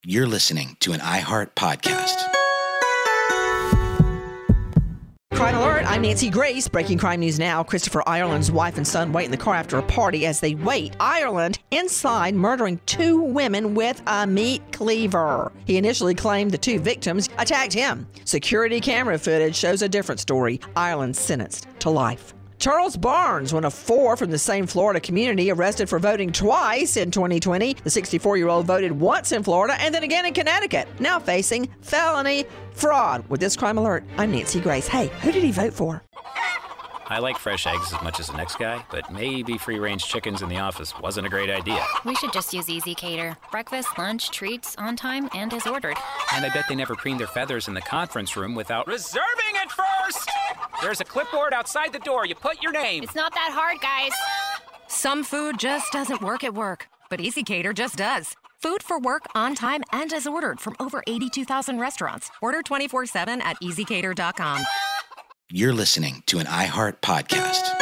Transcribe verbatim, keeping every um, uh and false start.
You're listening to an iHeart podcast. Crime Alert, I'm Nancy Grace. Breaking crime news now. Christopher Ireland's wife and son wait in the car after a party. As they wait, Ireland inside murdering two women with a meat cleaver. He initially claimed the two victims attacked him. Security camera footage shows a different story. Ireland sentenced to life. Charles Barnes, one of four from the same Florida community, arrested for voting twice in twenty twenty. The sixty-four-year-old voted once in Florida and then again in Connecticut, now facing felony fraud. With this Crime Alert, I'm Nancy Grace. Hey, who did he vote for? I like fresh eggs as much as the next guy, but maybe free-range chickens in the office wasn't a great idea. We should just use Easy Cater. Breakfast, lunch, treats, on time, and as ordered. And I bet they never preened their feathers in the conference room without reserving it first! There's a clipboard outside the door. You put your name. It's not that hard, guys. Some food just doesn't work at work, but Easy Cater just does. Food for work, on time, and as ordered from over eighty-two thousand restaurants. Order twenty-four seven at easy cater dot com. You're listening to an iHeart podcast.